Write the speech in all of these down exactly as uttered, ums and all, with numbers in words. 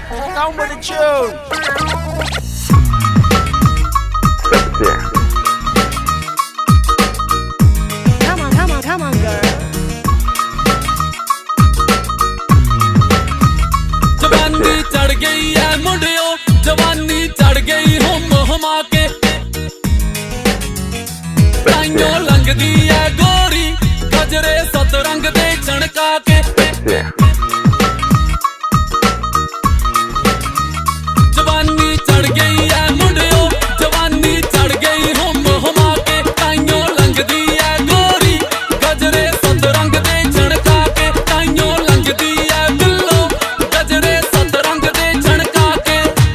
Down with the tune. Come on, come on, come on, girl. जवानी चढ़ गई है मुंडियो, जवानी चढ़ गई हुम हुमा के, ताइयों लंघदी है गोरी गजरे सतरंग दे छणका के। जवानी चढ़ गई है मुंडियो, जवानी चढ़ गई हुम हुमा के, ताइयों लंघदी है गोरी गजरे सतरंग दे छणका के, ताइयों लंघदी है बिल्लो गजरे सतरंग दे छणका के।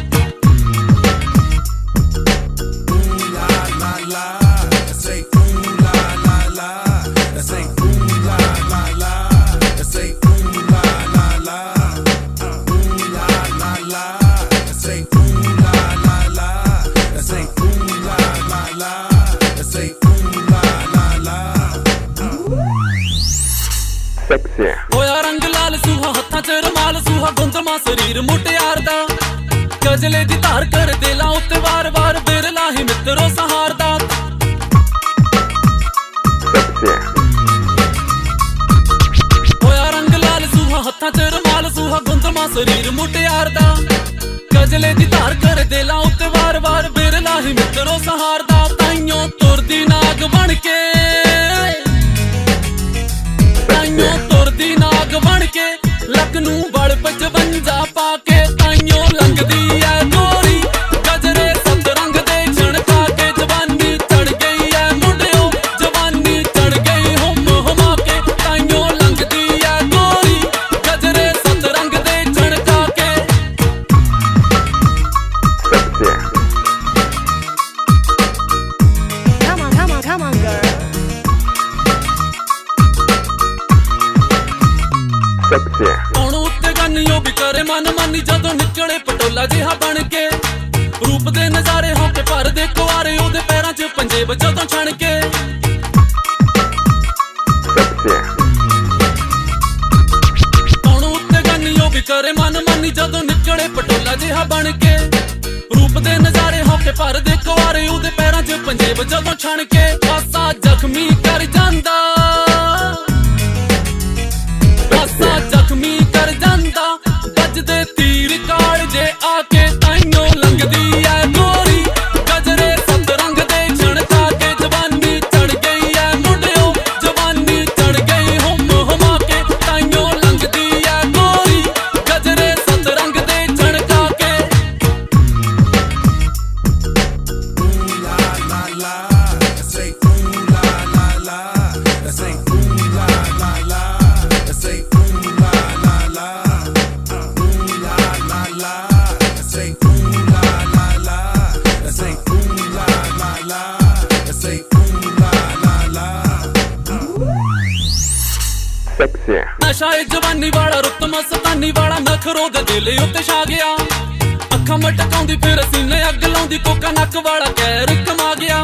होया रंग लाल सूहा हत्थां च रमाल सूहा, गुंदमा शरीर मुटियार दा, गजले दी धार कर दिलां उत्ते वार वार बिरला ही मित्रो सहार दा। होया रंग लाल सूहा हत्थां च रमाल सूहा, गुंदमा शरीर मुटियार दा, गजले दी धार कर दिलां उत्ते वार वार बिरला ही मित्रो सहार दा। ताइयों तुरदी नाग बन के, ताइयों तुरदी नाग बन के, लक नूं बड़ पचवंजा पाके, ताइयों लंघदी है गोरी गजरे सतरंग दे छणका के। जवानी चढ़ गई है मुंडियो, जवानी चढ़ गई हुम हुमा के, ताइयों लंघदी है गोरी गजरे सतरंग दे छणका के। Come on, come on, come on, girl. कौन उत्ते गन्नियों भी करे मन मानी, जदों निकले पटोला जिहा बन के, रूप दे नजारे होके भर दे कुआरे, ओदे पैरां च पंजेब जदों छण के। कौन उत्ते गन्नियों भी करे मन मानी, जदों निकले पटोला जिहा बन के, रूप दे नजारे होके भर दे कुआरे, ओदे पैरां च पंजेब जदों छण के। पासा जख्मी कर जांदा, पासा जख्मी कर जांदा, बजदे तीर काल जे आके, ताइयों लंघदी है गोरी गजरे सतरंग दे छणका के। जवानी चढ़ गई है मुंडियो, जवानी चढ़ गई हुम हुमा के, ताइयों लंघदी है गोरी गजरे सतरंग दे छणका के। नशा ए जवानी वाला रुत मस्तानी वाला, नखरो दे दिल उत्ते छा गया, अखां मटकाउंदी फिर सीने अग लाउंदी, कोका नक वाला कैर कमा गया।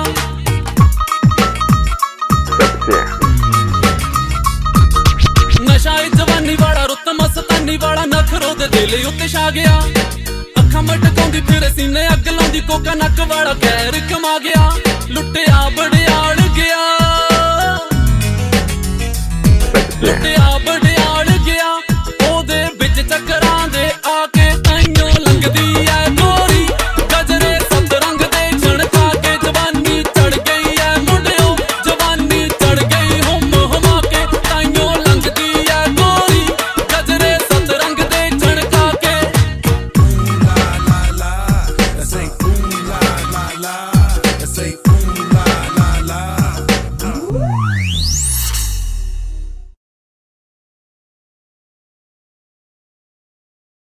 नशा ए जवानी वाला रुत मस्तानी वाला, नखरो दे दिल उत्ते छा गया, अखां मटकाउंदी फिर सीने अग लाउंदी, कोका नक वाला कैर कमा गया।